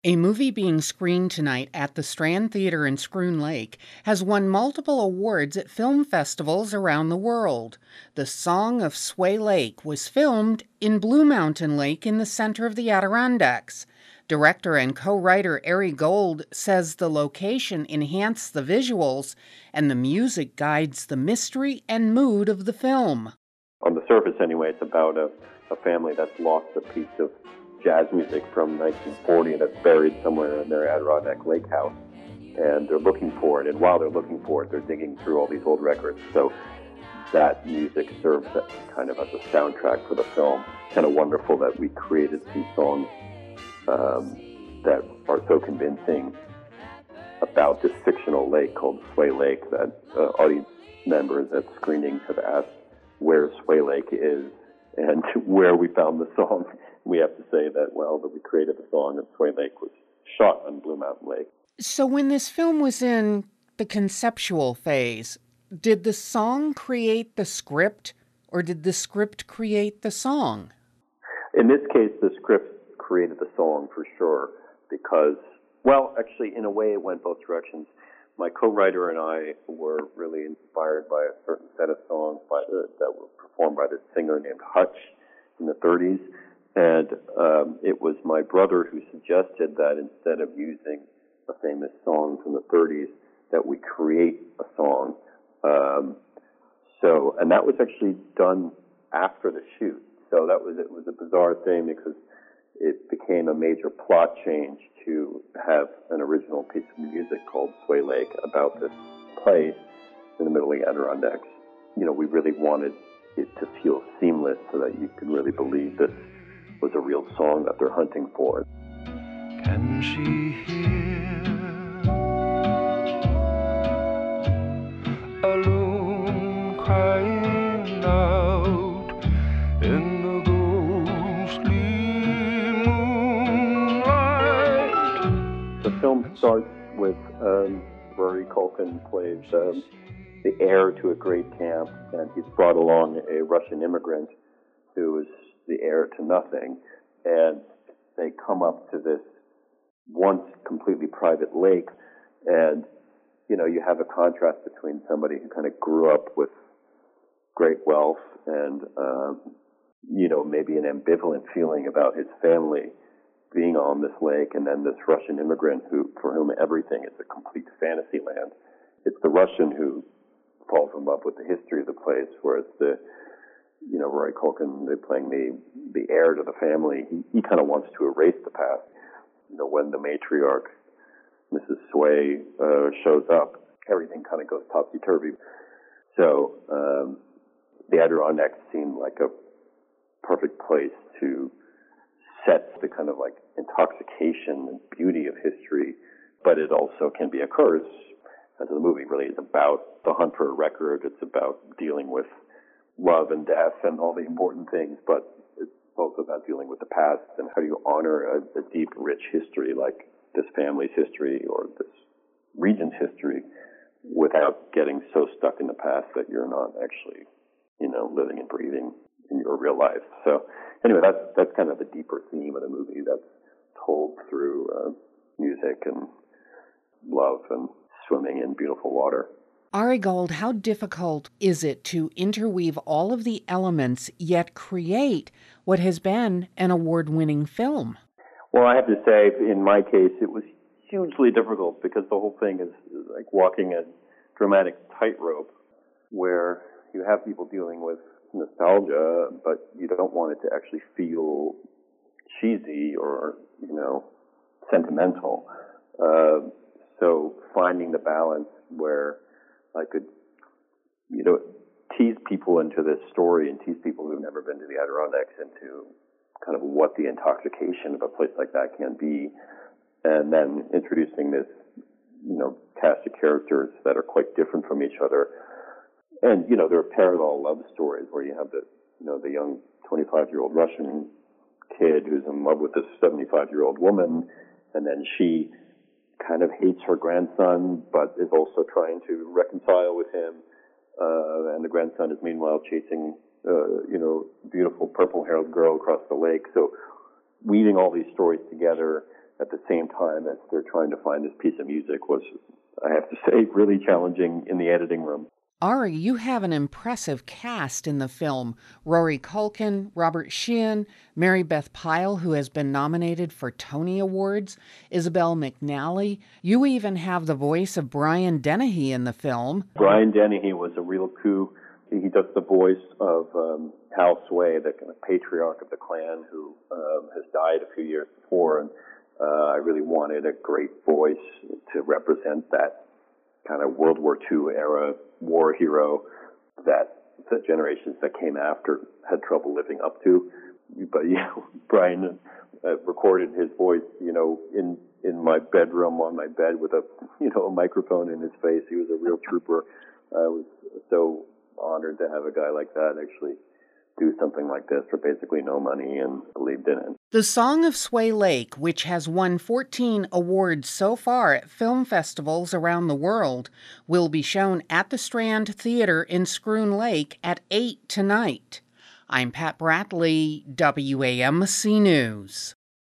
A movie being screened tonight at the Strand Theatre in Schroon Lake has won multiple awards at film festivals around the world. The Song of Sway Lake was filmed in Blue Mountain Lake in the center of the Adirondacks. Director and co-writer Ari Gold says the location enhanced the visuals and the music guides the mystery and mood of the film. On the surface, anyway, it's about a family that's lost a piece of jazz music from 1940 and it's buried somewhere in their Adirondack lake house. And they're looking for it, and while they're looking for it, they're digging through all these old records. So that music serves kind of as a soundtrack for the film. Kind of wonderful that we created these songs that are so convincing about this fictional lake called Sway Lake that audience members at screenings have asked where Sway Lake is and where we found the song. We have to say that, that we created the song and Sway Lake was shot on Blue Mountain Lake. So when this film was in the conceptual phase, did the song create the script or did the script create the song? In this case, the script created the song for sure because, actually, in a way, it went both directions. My co-writer and I were really inspired by a certain set of songs that were performed by this singer named Hutch in the 30s. And it was my brother who suggested that instead of using a famous song from the 30s, that we create a song. And that was actually done after the shoot. So it was a bizarre thing because it became a major plot change to have an original piece of music called Sway Lake about this place in the middle of the Adirondacks. We really wanted it to feel seamless so that you could really believe this was a real song that they're hunting for. Can she hear a loon crying out in the ghostly moonlight? The film starts with Rory Culkin plays the heir to a great camp, and he's brought along a Russian immigrant who is the heir to nothing, and they come up to this once completely private lake, and you have a contrast between somebody who kind of grew up with great wealth and maybe an ambivalent feeling about his family being on this lake, and then this Russian immigrant for whom everything is a complete fantasy land. It's the Russian who falls in love with the history of the place, whereas Rory Culkin, they're playing the heir to the family. He kind of wants to erase the past. When the matriarch, Mrs. Sway, shows up, everything kind of goes topsy-turvy. So the Adirondacks seemed like a perfect place to set the kind of like intoxication and beauty of history, but it also can be a curse. As the movie really is about the hunt for a record. It's about dealing with love and death and all the important things, but it's also about dealing with the past and how do you honor a deep, rich history like this family's history or this region's history without getting so stuck in the past that you're not actually, living and breathing in your real life. So anyway, that's kind of the deeper theme of the movie that's told through music and love and swimming in beautiful water. Ari Gold, how difficult is it to interweave all of the elements yet create what has been an award-winning film? Well, I have to say, in my case, it was hugely difficult because the whole thing is like walking a dramatic tightrope where you have people dealing with nostalgia, but you don't want it to actually feel cheesy or, sentimental. So finding the balance where I could, tease people into this story and tease people who've never been to the Adirondacks into kind of what the intoxication of a place like that can be, and then introducing this, cast of characters that are quite different from each other. And, there are parallel love stories where you have the young 25-year-old Russian kid who's in love with this 75-year-old woman, and then she kind of hates her grandson, but is also trying to reconcile with him. And the grandson is meanwhile chasing, beautiful purple-haired girl across the lake. So weaving all these stories together at the same time as they're trying to find this piece of music was, I have to say, really challenging in the editing room. Ari, you have an impressive cast in the film. Rory Culkin, Robert Sheehan, Mary Beth Pyle, who has been nominated for Tony Awards, Isabel McNally. You even have the voice of Brian Dennehy in the film. Brian Dennehy was a real coup. He does the voice of Hal Sway, the kind of patriarch of the Klan who has died a few years before. And I really wanted a great voice to represent that kind of World War II era war hero that the generations that came after had trouble living up to. But Brian recorded his voice, in my bedroom on my bed with a microphone in his face. He was a real trooper. I was so honored to have a guy like that actually do something like this for basically no money and believed in it. The Song of Sway Lake, which has won 14 awards so far at film festivals around the world, will be shown at the Strand Theater in Scroon Lake at 8 tonight. I'm Pat Bradley, WAMC News.